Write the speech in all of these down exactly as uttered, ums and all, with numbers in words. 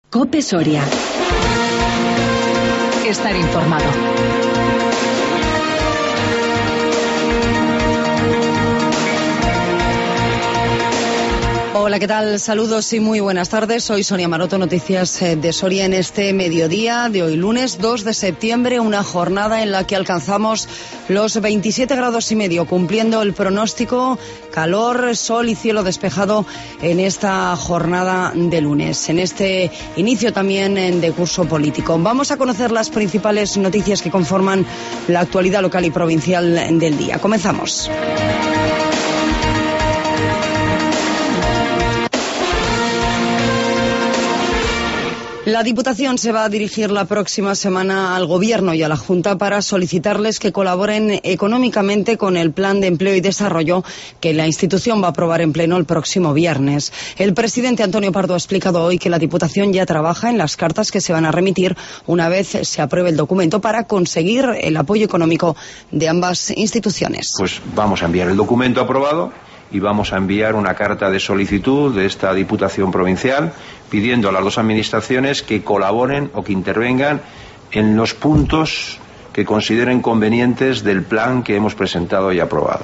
COPE Soria. Estar informado. Hola, ¿qué tal? Saludos y muy buenas tardes. Soy Sonia Maroto, noticias de Soria en este mediodía de hoy, lunes dos de septiembre, una jornada en la que alcanzamos los veintisiete grados y medio, cumpliendo el pronóstico, calor, sol y cielo despejado en esta jornada de lunes, en este inicio también de curso político. Vamos a conocer las principales noticias que conforman la actualidad local y provincial del día. Comenzamos. La Diputación se va a dirigir la próxima semana al Gobierno y a la Junta para solicitarles que colaboren económicamente con el Plan de Empleo y Desarrollo que la institución va a aprobar en pleno el próximo viernes. El presidente Antonio Pardo ha explicado hoy que la Diputación ya trabaja en las cartas que se van a remitir una vez se apruebe el documento para conseguir el apoyo económico de ambas instituciones. Pues vamos a enviar el documento aprobado y vamos a enviar una carta de solicitud de esta Diputación Provincial pidiendo a las dos administraciones que colaboren o que intervengan en los puntos que consideren convenientes del plan que hemos presentado y aprobado.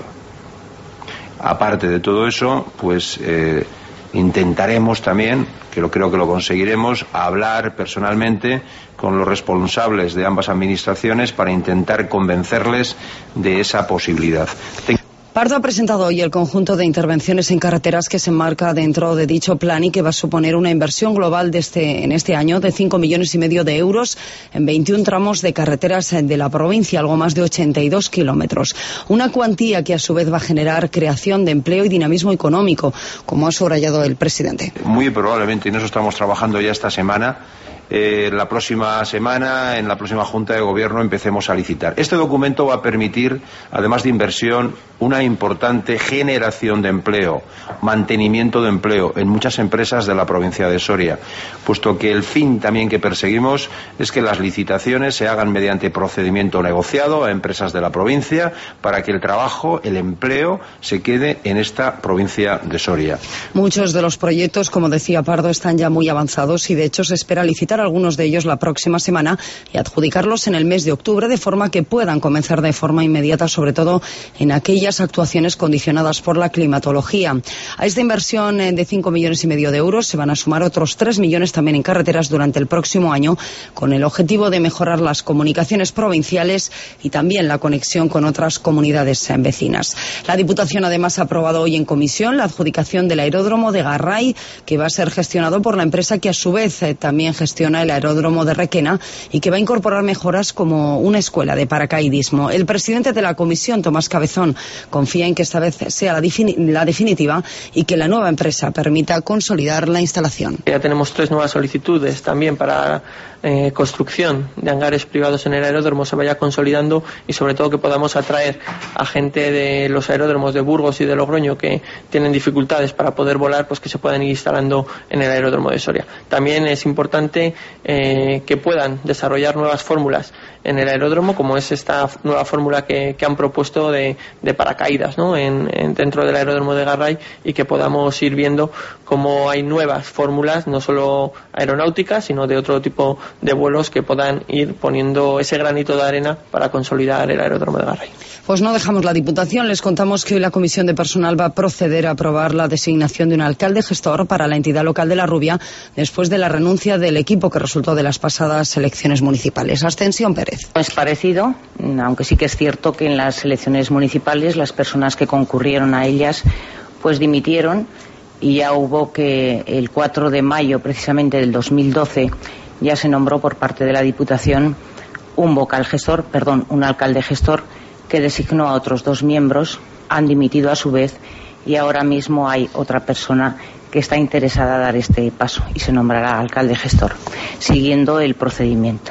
Aparte de todo eso, pues eh, intentaremos también, que lo creo que lo conseguiremos, hablar personalmente con los responsables de ambas administraciones para intentar convencerles de esa posibilidad. Pardo ha presentado hoy el conjunto de intervenciones en carreteras que se enmarca dentro de dicho plan y que va a suponer una inversión global de este, en este año de cinco millones y medio de euros en veintiún tramos de carreteras de la provincia, algo más de ochenta y dos kilómetros. Una cuantía que a su vez va a generar creación de empleo y dinamismo económico, como ha subrayado el presidente. Muy probablemente, y en eso estamos trabajando ya esta semana, Eh, la próxima semana, en la próxima Junta de Gobierno, empecemos a licitar. Este documento va a permitir, además de inversión, una importante generación de empleo, mantenimiento de empleo en muchas empresas de la provincia de Soria, puesto que el fin también que perseguimos es que las licitaciones se hagan mediante procedimiento negociado a empresas de la provincia para que el trabajo, el empleo, se quede en esta provincia de Soria. Muchos de los proyectos, como decía Pardo, están ya muy avanzados y de hecho se espera licitar algunos de ellos la próxima semana y adjudicarlos en el mes de octubre, de forma que puedan comenzar de forma inmediata, sobre todo en aquellas actuaciones condicionadas por la climatología. A esta inversión de cinco millones y medio de euros se van a sumar otros tres millones también en carreteras durante el próximo año, con el objetivo de mejorar las comunicaciones provinciales y también la conexión con otras comunidades vecinas. La Diputación además ha aprobado hoy en comisión la adjudicación del aeródromo de Garray, que va a ser gestionado por la empresa que a su vez eh, también gestiona el aeródromo de Requena y que va a incorporar mejoras como una escuela de paracaidismo. El presidente de la comisión, Tomás Cabezón, confía en que esta vez sea la, la definitiva y que la nueva empresa permita consolidar la instalación. Ya tenemos tres nuevas solicitudes también para eh, construcción de hangares privados en el aeródromo, se vaya consolidando y sobre todo que podamos atraer a gente de los aeródromos de Burgos y de Logroño que tienen dificultades para poder volar, pues que se puedan ir instalando en el aeródromo de Soria. También es importante Eh, que puedan desarrollar nuevas fórmulas en el aeródromo, como es esta nueva fórmula que, que han propuesto de, de paracaídas, ¿no? en, en, dentro del aeródromo de Garray, y que podamos ir viendo cómo hay nuevas fórmulas, no solo aeronáuticas, sino de otro tipo de vuelos que puedan ir poniendo ese granito de arena para consolidar el aeródromo de Garray. Pues no dejamos la Diputación, les contamos que hoy la Comisión de Personal va a proceder a aprobar la designación de un alcalde gestor para la entidad local de La Rubia después de la renuncia del equipo que resultó de las pasadas elecciones municipales. Ascensión Pérez. Es parecido, aunque sí que es cierto que en las elecciones municipales las personas que concurrieron a ellas pues dimitieron y ya hubo que el cuatro de mayo precisamente del dos mil doce ya se nombró por parte de la Diputación un vocal gestor, perdón, un alcalde gestor que designó a otros dos miembros, han dimitido a su vez y ahora mismo hay otra persona que está interesada en dar este paso y se nombrará alcalde gestor, siguiendo el procedimiento.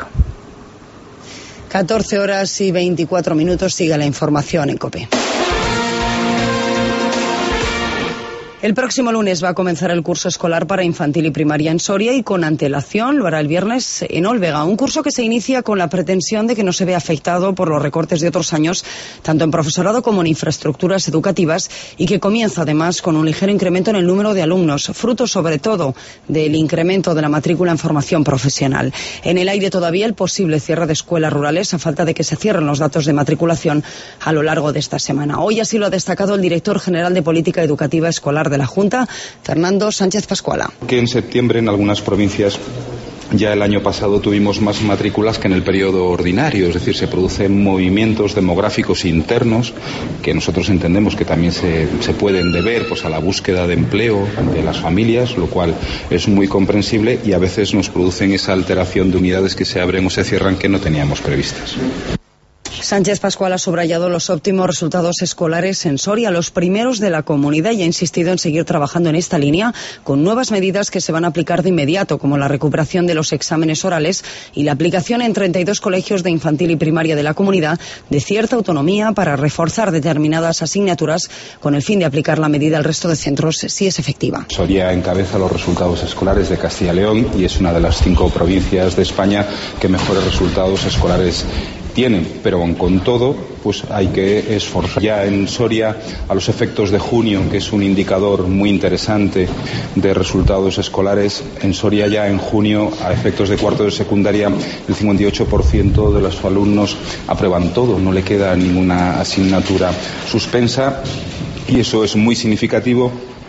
catorce horas y veinticuatro minutos, sigue la información en COPE. El próximo lunes va a comenzar el curso escolar para infantil y primaria en Soria y con antelación lo hará el viernes en Olvega. Un curso que se inicia con la pretensión de que no se vea afectado por los recortes de otros años, tanto en profesorado como en infraestructuras educativas, y que comienza además con un ligero incremento en el número de alumnos, fruto sobre todo del incremento de la matrícula en formación profesional. En el aire todavía el posible cierre de escuelas rurales a falta de que se cierren los datos de matriculación a lo largo de esta semana. Hoy así lo ha destacado el director general de Política Educativa Escolar de la Junta, Fernando Sánchez Pascuala. Que en septiembre en algunas provincias ya el año pasado tuvimos más matrículas que en el periodo ordinario, es decir, se producen movimientos demográficos internos que nosotros entendemos que también se, se pueden deber pues, a la búsqueda de empleo de las familias, lo cual es muy comprensible, y a veces nos producen esa alteración de unidades que se abren o se cierran que no teníamos previstas. Sánchez Pascual ha subrayado los óptimos resultados escolares en Soria, los primeros de la comunidad, y ha insistido en seguir trabajando en esta línea con nuevas medidas que se van a aplicar de inmediato, como la recuperación de los exámenes orales y la aplicación en treinta y dos colegios de infantil y primaria de la comunidad de cierta autonomía para reforzar determinadas asignaturas con el fin de aplicar la medida al resto de centros si es efectiva. Soria encabeza los resultados escolares de Castilla y León y es una de las cinco provincias de España que mejores resultados escolares tienen, pero con todo pues hay que esforzar. Ya en Soria, a los efectos de junio, que es un indicador muy interesante de resultados escolares, en Soria ya en junio, a efectos de cuarto de secundaria, el cincuenta y ocho por ciento de los alumnos aprueban todo, no le queda ninguna asignatura suspensa, y eso es muy significativo.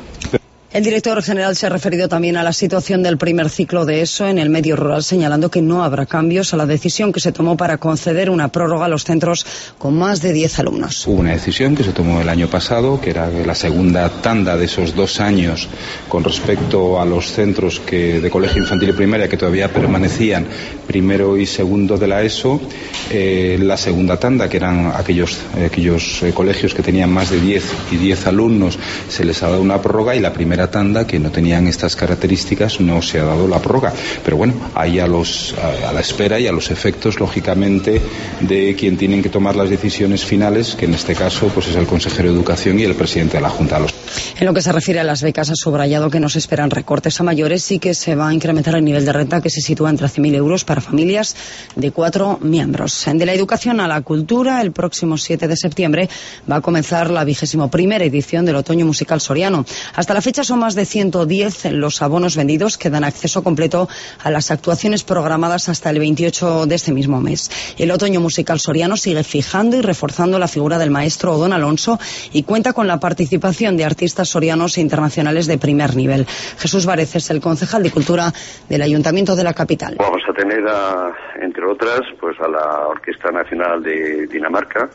El director general se ha referido también a la situación del primer ciclo de ESO en el medio rural, señalando que no habrá cambios a la decisión que se tomó para conceder una prórroga a los centros con más de diez alumnos. Hubo una decisión que se tomó el año pasado, que era la segunda tanda de esos dos años con respecto a los centros que de colegio infantil y primaria que todavía permanecían primero y segundo de la ESO. Eh, la segunda tanda, que eran aquellos, eh, aquellos eh, colegios que tenían más de diez y diez alumnos, se les ha dado una prórroga, y la primera tanda, que no tenían estas características, no se ha dado la prórroga. Pero bueno, ahí a, los, a, a la espera y a los efectos, lógicamente, de quien tienen que tomar las decisiones finales, que en este caso pues es el consejero de Educación y el presidente de la Junta. En lo que se refiere a las becas, ha subrayado que no se esperan recortes a mayores y que se va a incrementar el nivel de renta, que se sitúa en trece mil euros para familias de cuatro miembros. De la educación a la cultura, el próximo siete de septiembre va a comenzar la vigésimo primera edición del Otoño Musical Soriano. Hasta la fecha son más de ciento diez los abonos vendidos que dan acceso completo a las actuaciones programadas hasta el veintiocho de este mismo mes. El Otoño Musical Soriano sigue fijando y reforzando la figura del maestro Odón Alonso y cuenta con la participación de artistas sorianos e internacionales de primer nivel. Jesús Várez es el concejal de Cultura del Ayuntamiento de la capital. Vamos a tener, a, entre otras, pues a la Orquesta Nacional de Dinamarca,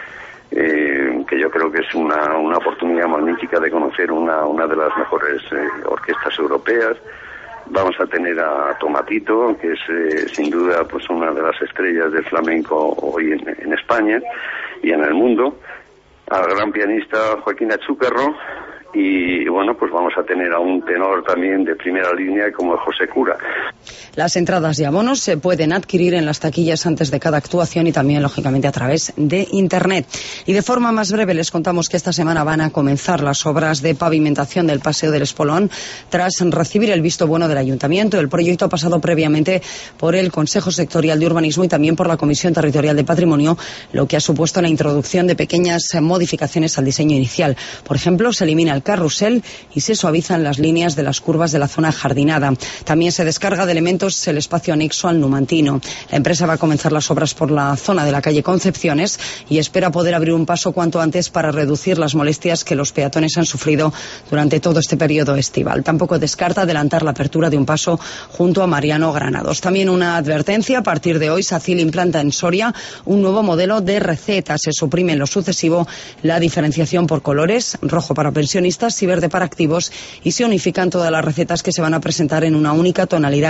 Eh, que yo creo que es una, una oportunidad magnífica de conocer una, una de las mejores eh, orquestas europeas. Vamos a tener a Tomatito, que es eh, sin duda pues una de las estrellas del flamenco hoy en, en España y en el mundo, al gran pianista Joaquín Achúcarro, y bueno, pues vamos a tener a un tenor también de primera línea como José Cura. Las entradas y abonos se pueden adquirir en las taquillas antes de cada actuación y también, lógicamente, a través de Internet. Y de forma más breve les contamos que esta semana van a comenzar las obras de pavimentación del Paseo del Espolón tras recibir el visto bueno del Ayuntamiento. El proyecto ha pasado previamente por el Consejo Sectorial de Urbanismo y también por la Comisión Territorial de Patrimonio, lo que ha supuesto la introducción de pequeñas modificaciones al diseño inicial. Por ejemplo, se elimina el carrusel y se suavizan las líneas de las curvas de la zona jardinada. También se descarga de elementos el espacio anexo al Numantino. La empresa va a comenzar las obras por la zona de la calle Concepciones y espera poder abrir un paso cuanto antes para reducir las molestias que los peatones han sufrido durante todo este periodo estival. Tampoco descarta adelantar la apertura de un paso junto a Mariano Granados. También una advertencia: a partir de hoy SACIL implanta en Soria un nuevo modelo de receta. Se suprime en lo sucesivo la diferenciación por colores, rojo para pensionistas y verde para activos, y se unifican todas las recetas que se van a presentar en una única tonalidad grisácea.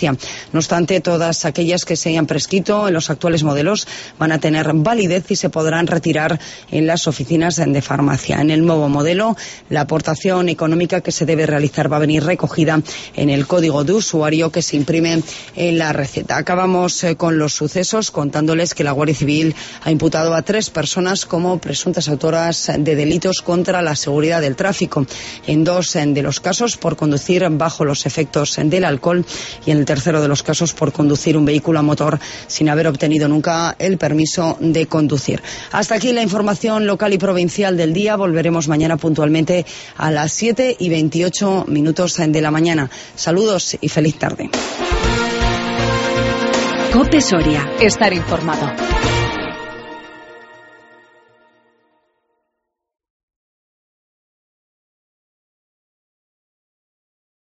farmacia. No obstante, todas aquellas que se hayan prescrito en los actuales modelos van a tener validez y se podrán retirar en las oficinas de farmacia. En el nuevo modelo, la aportación económica que se debe realizar va a venir recogida en el código de usuario que se imprime en la receta. Acabamos eh, con los sucesos contándoles que la Guardia Civil ha imputado a tres personas como presuntas autoras de delitos contra la seguridad del tráfico. En dos de los casos por conducir bajo los efectos del alcohol y en el tercero de los casos por conducir un vehículo a motor sin haber obtenido nunca el permiso de conducir. Hasta aquí la información local y provincial del día. Volveremos mañana puntualmente a las siete y veintiocho minutos de la mañana. Saludos y feliz tarde. COPE Soria. Estar informado.